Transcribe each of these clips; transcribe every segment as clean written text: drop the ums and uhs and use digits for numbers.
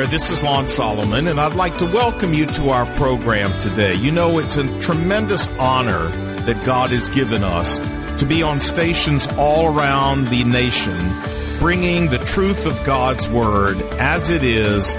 there, this is Lon Solomon, and I'd like to welcome you to our program today. You know, it's a tremendous honor that God has given us to be on stations all around the nation, bringing the truth of God's Word as it is,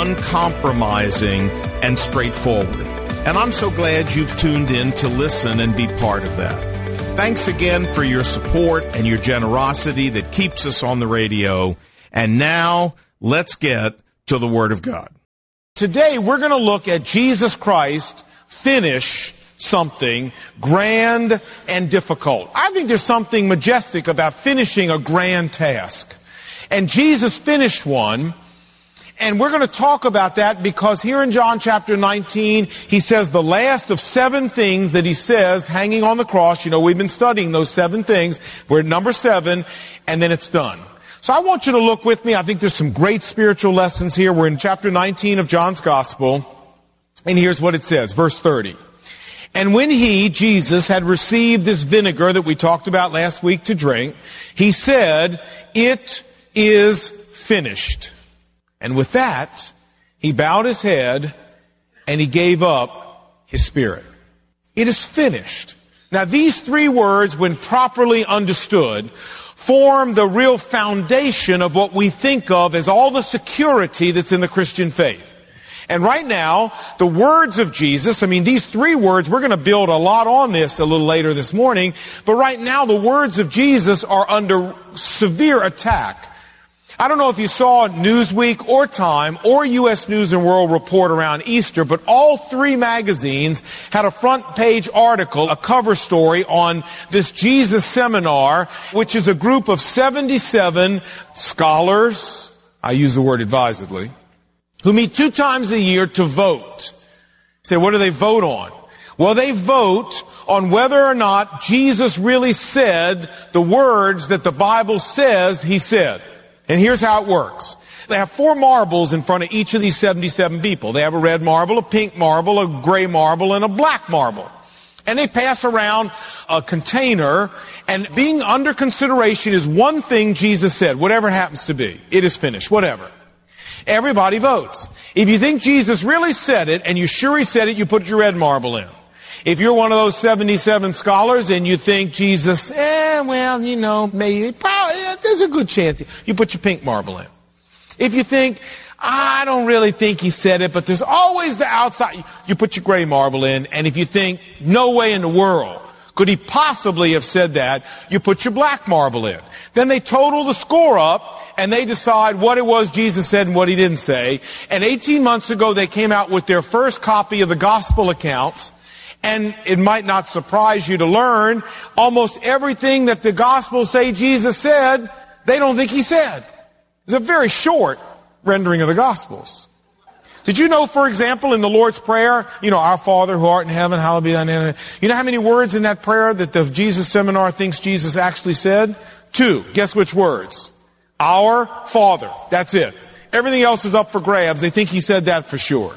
uncompromising and straightforward. And I'm so glad you've tuned in to listen and be part of that. Thanks again for your support and your generosity that keeps us on the radio. And now, let's get to the Word of God. Today, we're going to look at Jesus Christ finish something grand and difficult. I think there's something majestic about finishing a grand task. And Jesus finished one. And we're going to talk about that because here in John chapter 19, he says the last of 7 things that he says hanging on the cross. You know, we've been studying those 7 things. We're at number 7, and then it's done. So I want you to look with me. I think there's some great spiritual lessons here. We're in chapter 19 of John's Gospel, and here's what it says, verse 30. And when he, Jesus, had received this vinegar that we talked about last week to drink, he said, "It is finished." And with that, he bowed his head and he gave up his spirit. It is finished. Now, these 3 words, when properly understood, form the real foundation of what we think of as all the security that's in the Christian faith. And right now, the words of Jesus, these 3 words, we're going to build a lot on this a little later this morning, but right now the words of Jesus are under severe attack. I don't know if you saw Newsweek or Time or U.S. News & World Report around Easter, but all 3 magazines had a front page article, a cover story on this Jesus Seminar, which is a group of 77 scholars, I use the word advisedly, who meet 2 times a year to vote. Say, what do they vote on? Well, they vote on whether or not Jesus really said the words that the Bible says he said. And here's how it works. They have 4 marbles in front of each of these 77 people. They have a red marble, a pink marble, a gray marble, and a black marble. And they pass around a container, and being under consideration is one thing Jesus said, whatever it happens to be. It is finished, whatever. Everybody votes. If you think Jesus really said it, and you're sure he said it, you put your red marble in. If you're one of those 77 scholars and you think Jesus, maybe, probably, there's a good chance, you put your pink marble in. If you think, I don't really think he said it, but there's always the outside, you put your gray marble in. And if you think, no way in the world could he possibly have said that, you put your black marble in. Then they total the score up, and they decide what it was Jesus said and what he didn't say. And 18 months ago, they came out with their first copy of the gospel accounts. And it might not surprise you to learn, almost everything that the Gospels say Jesus said, they don't think he said. It's a very short rendering of the Gospels. Did you know, for example, in the Lord's Prayer, our Father who art in heaven, hallowed be thy name. You know how many words in that prayer that the Jesus Seminar thinks Jesus actually said? 2. Guess which words? Our Father. That's it. Everything else is up for grabs. They think he said that for sure.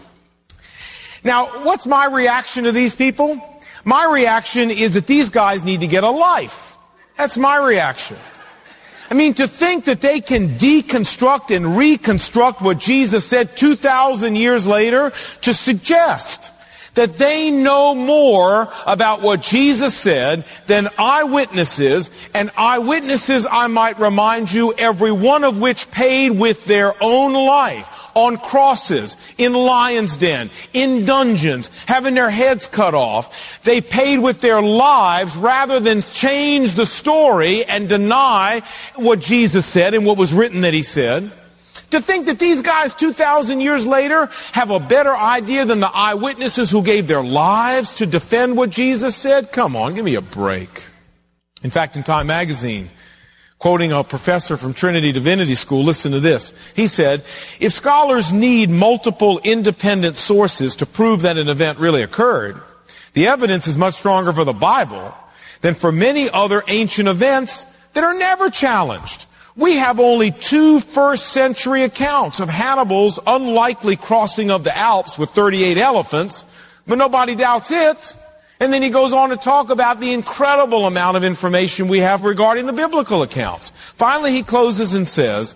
Now, what's my reaction to these people? My reaction is that these guys need to get a life. That's my reaction. To think that they can deconstruct and reconstruct what Jesus said 2,000 years later to suggest that they know more about what Jesus said than eyewitnesses, and eyewitnesses, I might remind you, every one of which paid with their own life. On crosses, in lions' den, in dungeons, having their heads cut off. They paid with their lives rather than change the story and deny what Jesus said and what was written that he said. To think that these guys 2,000 years later have a better idea than the eyewitnesses who gave their lives to defend what Jesus said? Come on, give me a break. In fact, in Time magazine, quoting a professor from Trinity Divinity School, listen to this. He said, if scholars need multiple independent sources to prove that an event really occurred, the evidence is much stronger for the Bible than for many other ancient events that are never challenged. We have only 2 first-century accounts of Hannibal's unlikely crossing of the Alps with 38 elephants, but nobody doubts it. And then he goes on to talk about the incredible amount of information we have regarding the biblical accounts. Finally, he closes and says,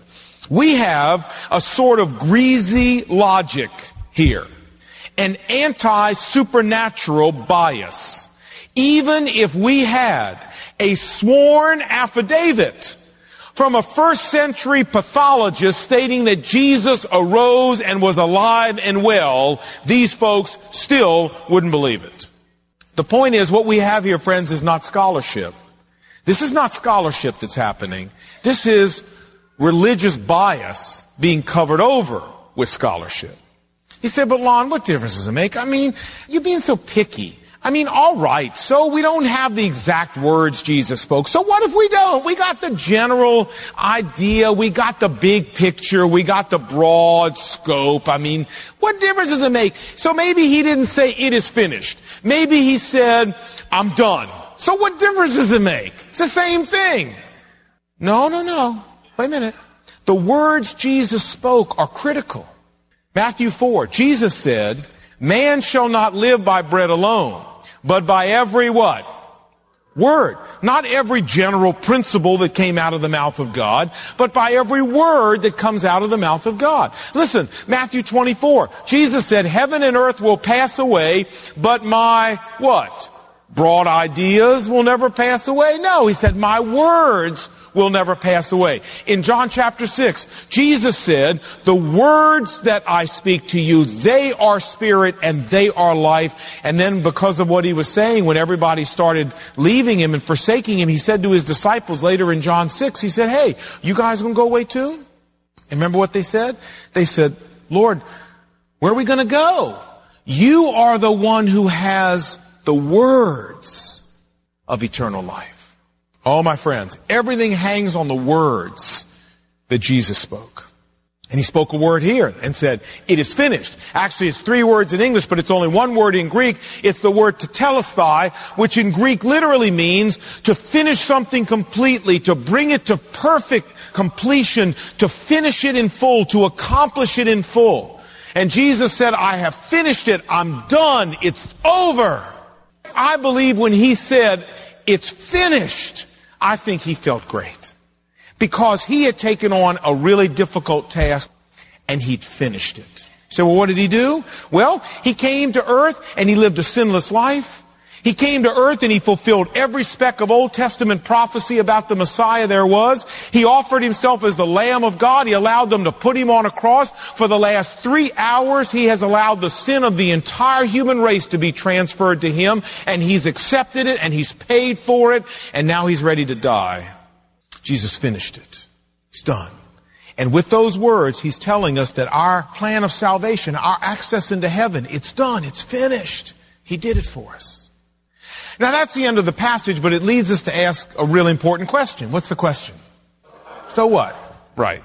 We have a sort of greasy logic here, an anti-supernatural bias. Even if we had a sworn affidavit from a first century pathologist stating that Jesus arose and was alive and well, these folks still wouldn't believe it. The point is, what we have here, friends, is not scholarship. This is not scholarship that's happening. This is religious bias being covered over with scholarship. He said, but Lon, what difference does it make? I mean, you're being so picky. I mean, all right, so we don't have the exact words Jesus spoke. So what if we don't? We got the general idea. We got the big picture. We got the broad scope. I mean, what difference does it make? So maybe he didn't say it is finished. Maybe he said, I'm done. So what difference does it make? It's the same thing. No. Wait a minute. The words Jesus spoke are critical. Matthew 4, Jesus said, man shall not live by bread alone, but by every what? Word. Not every general principle that came out of the mouth of God, but by every word that comes out of the mouth of God. Listen, Matthew 24, Jesus said, heaven and earth will pass away, but my what? Broad ideas will never pass away. No, he said, my words will never pass away. In John chapter 6, Jesus said, the words that I speak to you, they are spirit and they are life. And then because of what he was saying, when everybody started leaving him and forsaking him, he said to his disciples later in John 6, he said, hey, you guys going to go away too? And remember what they said? They said, Lord, where are we going to go? You are the one who has the words of eternal life. Oh, my friends, everything hangs on the words that Jesus spoke. And he spoke a word here and said, it is finished. Actually, it's 3 words in English, but it's only 1 word in Greek. It's the word tetelestai, which in Greek literally means to finish something completely, to bring it to perfect completion, to finish it in full, to accomplish it in full. And Jesus said, I have finished it. I'm done. It's over. I believe when he said, it's finished, I think he felt great. Because he had taken on a really difficult task and he'd finished it. You say, well, what did he do? Well, he came to earth and he lived a sinless life. He came to earth and he fulfilled every speck of Old Testament prophecy about the Messiah there was. He offered himself as the Lamb of God. He allowed them to put him on a cross. For the last 3 hours, he has allowed the sin of the entire human race to be transferred to him. And he's accepted it and he's paid for it. And now he's ready to die. Jesus finished it. It's done. And with those words, he's telling us that our plan of salvation, our access into heaven, it's done. It's finished. He did it for us. Now that's the end of the passage, but it leads us to ask a really important question. What's the question? So what? Right.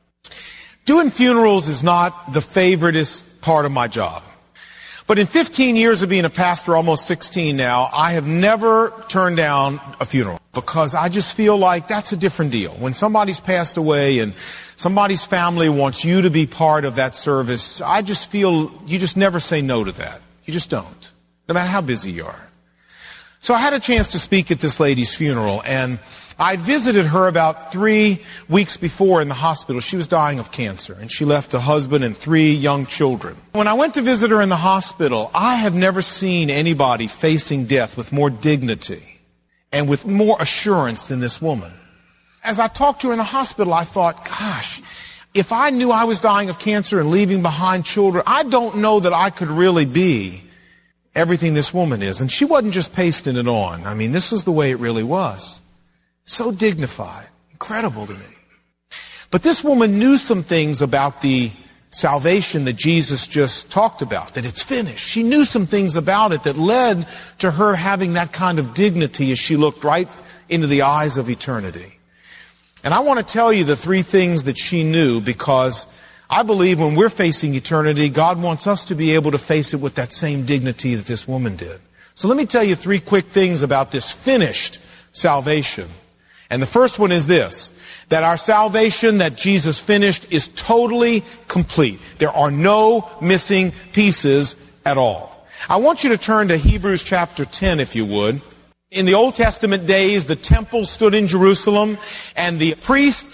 Doing funerals is not the favoriteest part of my job. But in 15 years of being a pastor, almost 16 now, I have never turned down a funeral because I just feel like that's a different deal. When somebody's passed away and somebody's family wants you to be part of that service, I just feel you just never say no to that. You just don't, no matter how busy you are. So I had a chance to speak at this lady's funeral, and I visited her about 3 weeks before in the hospital. She was dying of cancer, and she left a husband and 3 young children. When I went to visit her in the hospital, I have never seen anybody facing death with more dignity and with more assurance than this woman. As I talked to her in the hospital, I thought, gosh, if I knew I was dying of cancer and leaving behind children, I don't know that I could really be everything this woman is. And she wasn't just pasting it on. I mean, this is the way it really was. So dignified. Incredible to me. But this woman knew some things about the salvation that Jesus just talked about, that it's finished. She knew some things about it that led to her having that kind of dignity as she looked right into the eyes of eternity. And I want to tell you the 3 things that she knew, because I believe when we're facing eternity, God wants us to be able to face it with that same dignity that this woman did. So let me tell you 3 quick things about this finished salvation. And the first one is this, that our salvation that Jesus finished is totally complete. There are no missing pieces at all. I want you to turn to Hebrews chapter 10, if you would. In the Old Testament days, the temple stood in Jerusalem, and the priests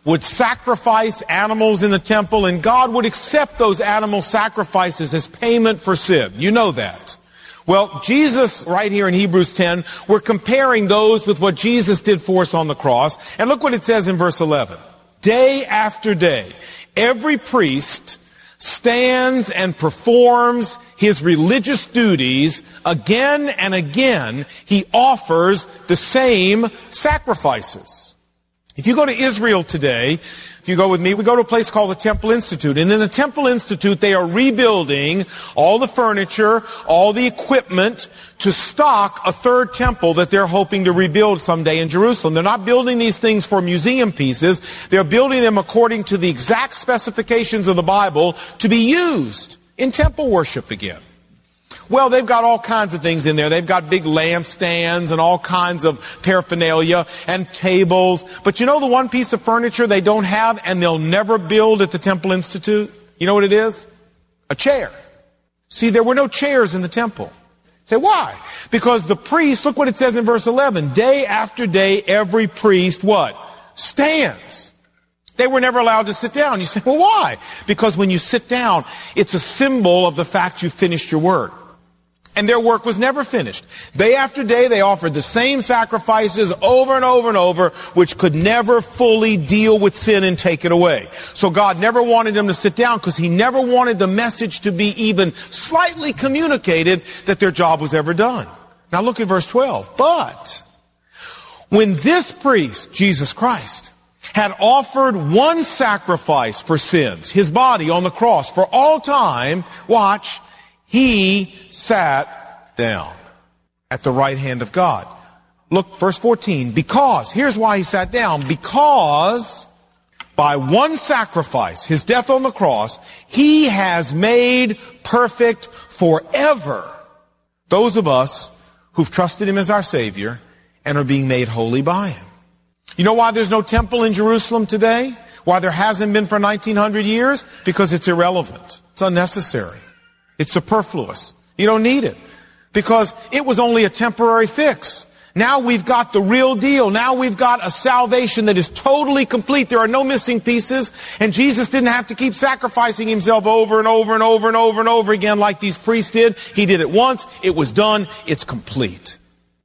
would sacrifice animals in the temple, and God would accept those animal sacrifices as payment for sin. You know that. Well, Jesus, right here in Hebrews 10, we're comparing those with what Jesus did for us on the cross. And look what it says in verse 11. Day after day, every priest stands and performs his religious duties. Again and again, he offers the same sacrifices. If you go to Israel today, if you go with me, we go to a place called the Temple Institute. And in the Temple Institute, they are rebuilding all the furniture, all the equipment to stock a third temple that they're hoping to rebuild someday in Jerusalem. They're not building these things for museum pieces. They're building them according to the exact specifications of the Bible to be used in temple worship again. Well, they've got all kinds of things in there. They've got big lampstands and all kinds of paraphernalia and tables. But you know the one piece of furniture they don't have and they'll never build at the Temple Institute? You know what it is? A chair. See, there were no chairs in the temple. Say, why? Because the priest, look what it says in verse 11. Day after day, every priest, what? Stands. They were never allowed to sit down. You say, well, why? Because when you sit down, it's a symbol of the fact you finished your work. And their work was never finished. Day after day, they offered the same sacrifices over and over and over, which could never fully deal with sin and take it away. So God never wanted them to sit down because He never wanted the message to be even slightly communicated that their job was ever done. Now look at verse 12. But when this priest, Jesus Christ, had offered one sacrifice for sins, His body on the cross for all time, watch, He sat down at the right hand of God. Look, verse 14. Because, here's why He sat down. Because by one sacrifice, His death on the cross, He has made perfect forever those of us who've trusted Him as our Savior and are being made holy by Him. You know why there's no temple in Jerusalem today? Why there hasn't been for 1900 years? Because it's irrelevant. It's unnecessary. It's superfluous. You don't need it. Because it was only a temporary fix. Now we've got the real deal. Now we've got a salvation that is totally complete. There are no missing pieces. And Jesus didn't have to keep sacrificing Himself over and over and over and over and over again like these priests did. He did it once. It was done. It's complete.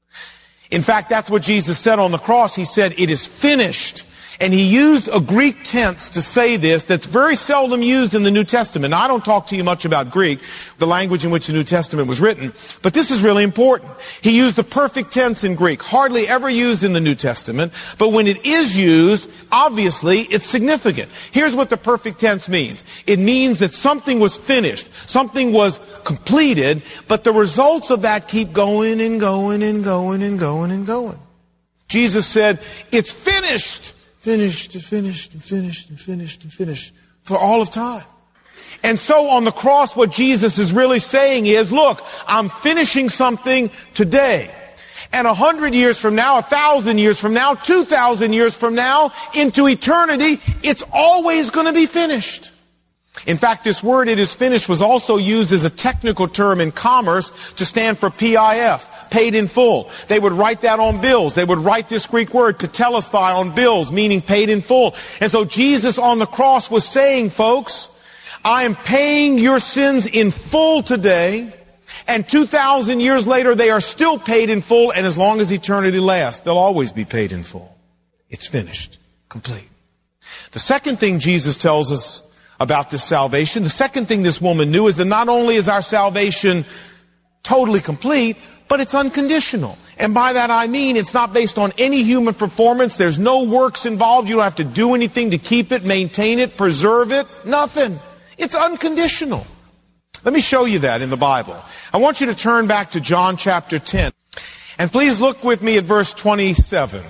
In fact, that's what Jesus said on the cross. He said, it is finished. And He used a Greek tense to say this that's very seldom used in the New Testament. Now, I don't talk to you much about Greek, the language in which the New Testament was written, but this is really important. He used the perfect tense in Greek, hardly ever used in the New Testament, but when it is used, obviously, it's significant. Here's what the perfect tense means. It means that something was finished, something was completed, but the results of that keep going and going and going and going and going. Jesus said, it's finished. Finished and finished and finished and finished and finished for all of time. And so on the cross, what Jesus is really saying is, look, I'm finishing something today. And 100 years from now, 1,000 years from now, 2,000 years from now, into eternity, it's always going to be finished. In fact, this word, it is finished, was also used as a technical term in commerce to stand for PIF, paid in full. They would write that on bills. They would write this Greek word, tetelestai, on bills, meaning paid in full. And so Jesus on the cross was saying, folks, I am paying your sins in full today, and 2,000 years later, they are still paid in full, and as long as eternity lasts, they'll always be paid in full. It's finished, complete. The second thing Jesus tells us about this salvation, the second thing this woman knew is that not only is our salvation totally complete, but it's unconditional. And by that I mean it's not based on any human performance. There's no works involved. You don't have to do anything to keep it, maintain it, preserve it. Nothing. It's unconditional. Let me show you that in the Bible. I want you to turn back to John chapter 10. And please look with me at verse 27.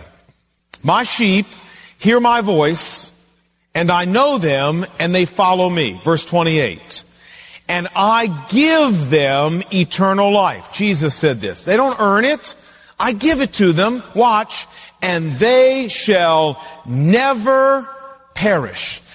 My sheep hear my voice, and I know them, and they follow me. Verse 28. And I give them eternal life. Jesus said this. They don't earn it. I give it to them. Watch. And they shall never perish.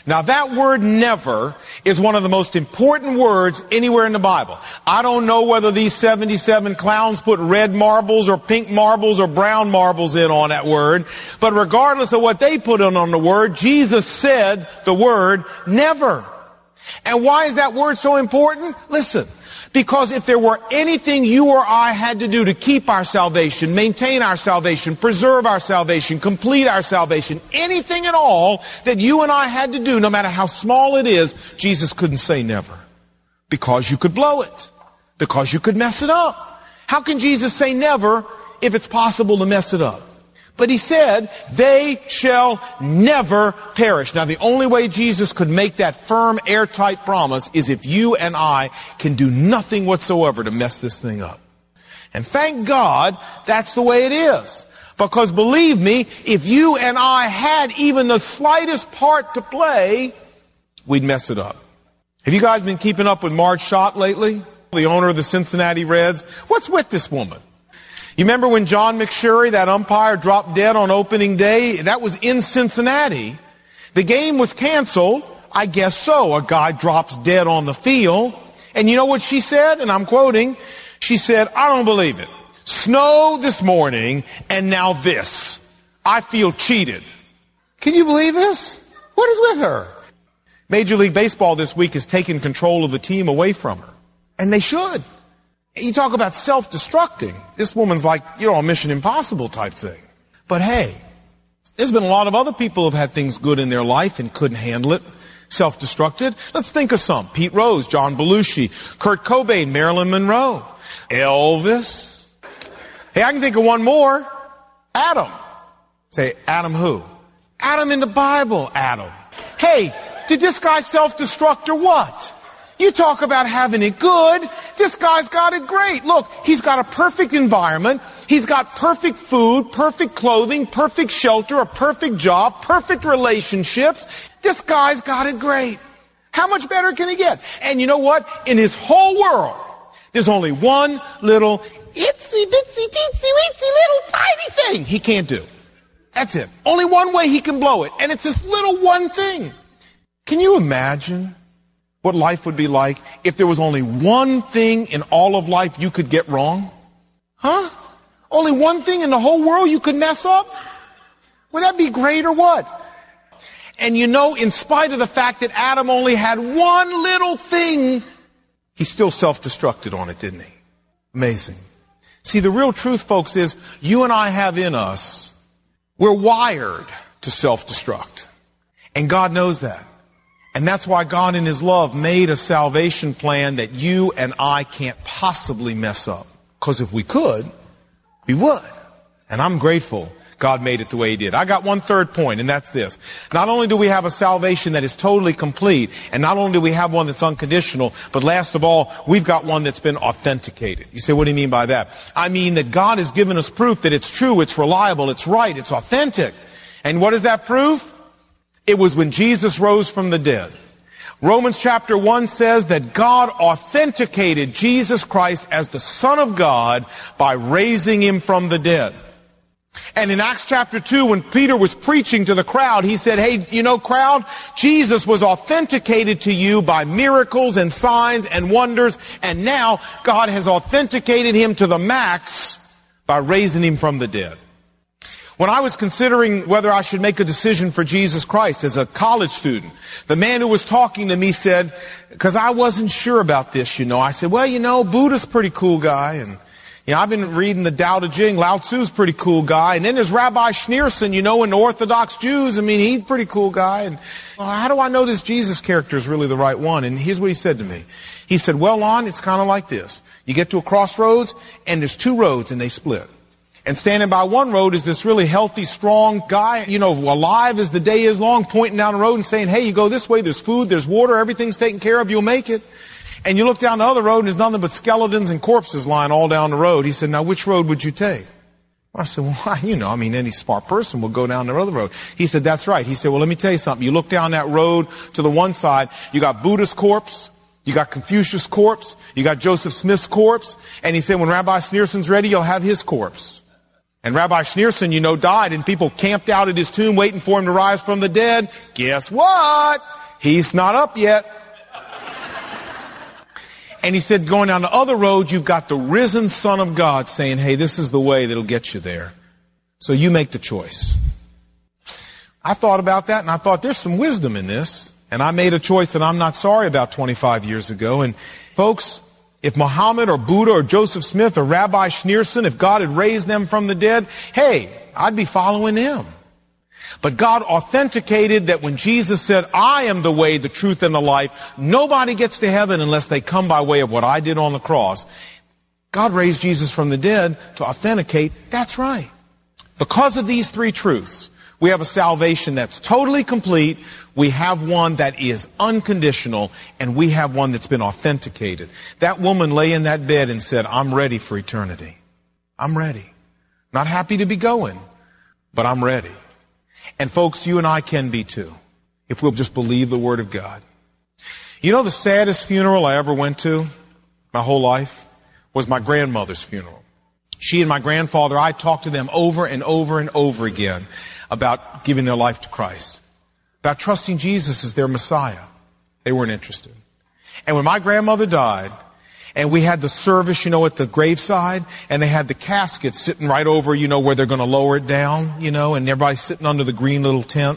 Now that word never is one of the most important words anywhere in the Bible. I don't know whether these 77 clowns put red marbles or pink marbles or brown marbles in on that word. But regardless of what they put in on the word, Jesus said the word never. And why is that word so important? Listen. Because if there were anything you or I had to do to keep our salvation, maintain our salvation, preserve our salvation, complete our salvation, anything at all that you and I had to do, no matter how small it is, Jesus couldn't say never. Because you could blow it. Because you could mess it up. How can Jesus say never if it's possible to mess it up? But he said, they shall never perish. Now, the only way Jesus could make that firm, airtight promise is if you and I can do nothing whatsoever to mess this thing up. And thank God that's the way it is. Because believe me, if you and I had even the slightest part to play, we'd mess it up. Have you guys been keeping up with Marge Schott lately? The owner of the Cincinnati Reds? What's with this woman? You remember when John McSherry, that umpire, dropped dead on opening day? That was in Cincinnati. The game was canceled. I guess so. A guy drops dead on the field. And you know what she said? And I'm quoting. She said, I don't believe it. Snow this morning, and now this. I feel cheated. Can you believe this? What is with her? Major League Baseball this week has taken control of the team away from her. And they should. You talk about self-destructing. This woman's like, a Mission Impossible type thing. But hey, there's been a lot of other people who've had things good in their life and couldn't handle it. Self-destructed. Let's think of some. Pete Rose, John Belushi, Kurt Cobain, Marilyn Monroe, Elvis. Hey, I can think of one more. Adam. Say, Adam who? Adam in the Bible, Adam. Hey, did this guy self-destruct or what? You talk about having it good. This guy's got it great. Look, he's got a perfect environment. He's got perfect food, perfect clothing, perfect shelter, a perfect job, perfect relationships. This guy's got it great. How much better can he get? And you know what? In his whole world, there's only one little itsy bitsy teensy weensy little tiny thing he can't do. That's it. Only one way he can blow it. And it's this little one thing. Can you imagine what life would be like if there was only one thing in all of life you could get wrong? Huh? Only one thing in the whole world you could mess up? Would that be great or what? And in spite of the fact that Adam only had one little thing, he still self-destructed on it, didn't he? Amazing. See, the real truth, folks, is you and I have in us, we're wired to self-destruct. And God knows that. And that's why God in His love made a salvation plan that you and I can't possibly mess up. Because if we could, we would. And I'm grateful God made it the way He did. I got one third point, and that's this. Not only do we have a salvation that is totally complete, and not only do we have one that's unconditional, but last of all, we've got one that's been authenticated. You say, what do you mean by that? I mean that God has given us proof that it's true, it's reliable, it's right, it's authentic. And what is that proof? It was when Jesus rose from the dead. Romans chapter 1 says that God authenticated Jesus Christ as the Son of God by raising Him from the dead. And in Acts chapter 2, when Peter was preaching to the crowd, he said, hey, crowd, Jesus was authenticated to you by miracles and signs and wonders, and now God has authenticated Him to the max by raising Him from the dead. When I was considering whether I should make a decision for Jesus Christ as a college student, the man who was talking to me said, because I wasn't sure about this, I said, well, Buddha's a pretty cool guy, and I've been reading the Tao Te Ching. Lao Tzu's a pretty cool guy. And then there's Rabbi Schneerson, and the Orthodox Jews. He's a pretty cool guy. And how do I know this Jesus character is really the right one? And here's what he said to me. He said, well, Lon, it's kind of like this. You get to a crossroads, and there's two roads, and they split. And standing by one road is this really healthy, strong guy, alive as the day is long, pointing down the road and saying, hey, you go this way, there's food, there's water, everything's taken care of, you'll make it. And you look down the other road and there's nothing but skeletons and corpses lying all down the road. He said, now which road would you take? I said, well, any smart person will go down the other road. He said, that's right. He said, well, let me tell you something. You look down that road to the one side, you got Buddha's corpse, you got Confucius' corpse, you got Joseph Smith's corpse, and he said, when Rabbi Schneerson's ready, you'll have his corpse. And Rabbi Schneerson, died, and people camped out at his tomb waiting for him to rise from the dead. Guess what? He's not up yet. And he said, going down the other road, you've got the risen Son of God saying, hey, this is the way that'll get you there. So you make the choice. I thought about that, and I thought there's some wisdom in this. And I made a choice that I'm not sorry about 25 years ago. And folks, if Muhammad or Buddha or Joseph Smith or Rabbi Schneerson, if God had raised them from the dead, hey, I'd be following them. But God authenticated that when Jesus said, I am the way, the truth, and the life, nobody gets to heaven unless they come by way of what I did on the cross. God raised Jesus from the dead to authenticate, that's right. Because of these three truths, we have a salvation that's totally complete, we have one that is unconditional, and we have one that's been authenticated. That woman lay in that bed and said, I'm ready for eternity. I'm ready. Not happy to be going, but I'm ready. And folks, you and I can be too, if we'll just believe the Word of God. You know, the saddest funeral I ever went to, my whole life, was my grandmother's funeral. She and my grandfather, I talked to them over and over and over again about giving their life to Christ, about trusting Jesus as their Messiah. They weren't interested. And when my grandmother died, and we had the service, at the graveside, and they had the casket sitting right over, where they're going to lower it down, and everybody's sitting under the green little tent.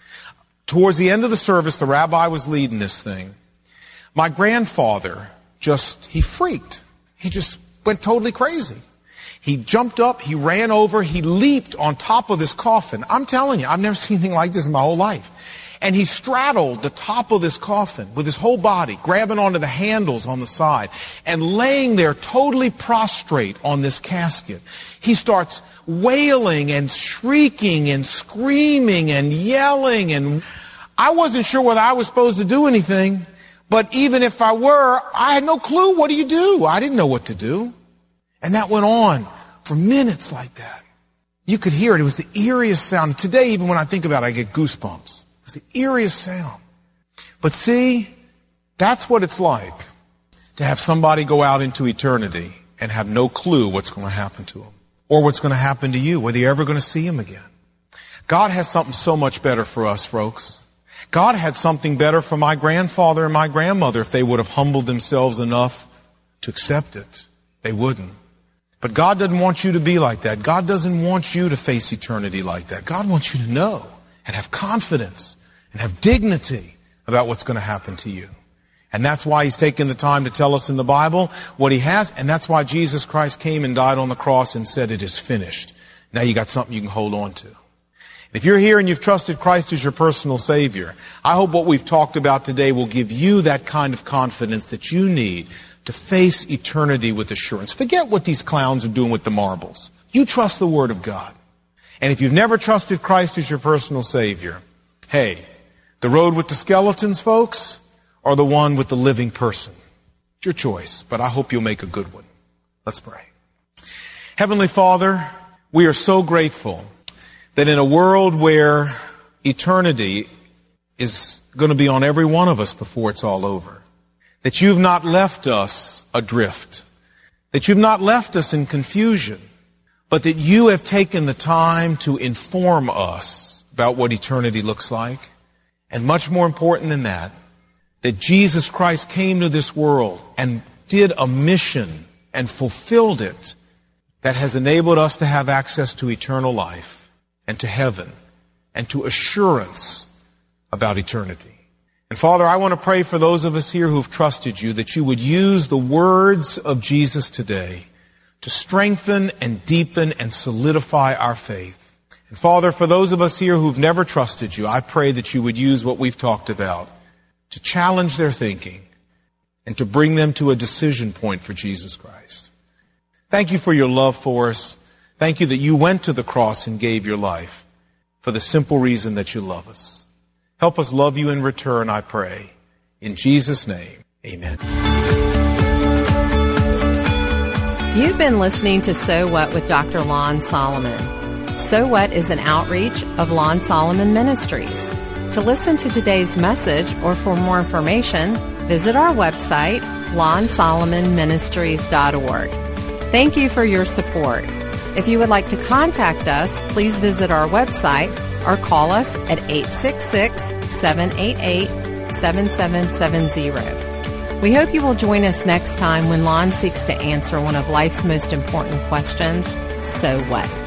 Towards the end of the service, the rabbi was leading this thing. My grandfather he freaked. He just went totally crazy. He jumped up, he ran over, he leaped on top of this coffin. I'm telling you, I've never seen anything like this in my whole life. And he straddled the top of this coffin with his whole body, grabbing onto the handles on the side, and laying there totally prostrate on this casket. He starts wailing and shrieking and screaming and yelling, and I wasn't sure whether I was supposed to do anything, but even if I were, I had no clue. What do you do? I didn't know what to do. And that went on for minutes like that. You could hear it. It was the eeriest sound. Today, even when I think about it, I get goosebumps. It's the eeriest sound. But see, that's what it's like to have somebody go out into eternity and have no clue what's going to happen to them or what's going to happen to you, whether you're ever going to see them again. God has something so much better for us, folks. God had something better for my grandfather and my grandmother if they would have humbled themselves enough to accept it. They wouldn't. But God doesn't want you to be like that. God doesn't want you to face eternity like that. God wants you to know and have confidence and have dignity about what's going to happen to you. And that's why He's taken the time to tell us in the Bible what He has, and that's why Jesus Christ came and died on the cross and said, it is finished. Now you got something you can hold on to. If you're here and you've trusted Christ as your personal Savior, I hope what we've talked about today will give you that kind of confidence that you need to face eternity with assurance. Forget what these clowns are doing with the marbles. You trust the Word of God. And if you've never trusted Christ as your personal Savior, hey, the road with the skeletons, folks, or the one with the living person? It's your choice, but I hope you'll make a good one. Let's pray. Heavenly Father, we are so grateful that in a world where eternity is going to be on every one of us before it's all over, that you've not left us adrift, that you've not left us in confusion, but that you have taken the time to inform us about what eternity looks like. And much more important than that Jesus Christ came to this world and did a mission and fulfilled it that has enabled us to have access to eternal life and to heaven and to assurance about eternity. And Father, I want to pray for those of us here who've trusted you that you would use the words of Jesus today to strengthen and deepen and solidify our faith. And Father, for those of us here who've never trusted you, I pray that you would use what we've talked about to challenge their thinking and to bring them to a decision point for Jesus Christ. Thank you for your love for us. Thank you that you went to the cross and gave your life for the simple reason that you love us. Help us love you in return, I pray. In Jesus' name, amen. You've been listening to So What with Dr. Lon Solomon. So What is an outreach of Lon Solomon Ministries. To listen to today's message or for more information, visit our website, lonsolomonministries.org. Thank you for your support. If you would like to contact us, please visit our website or call us at 866-788-3733. 888-848-7770. We hope you will join us next time when Lon seeks to answer one of life's most important questions, so what?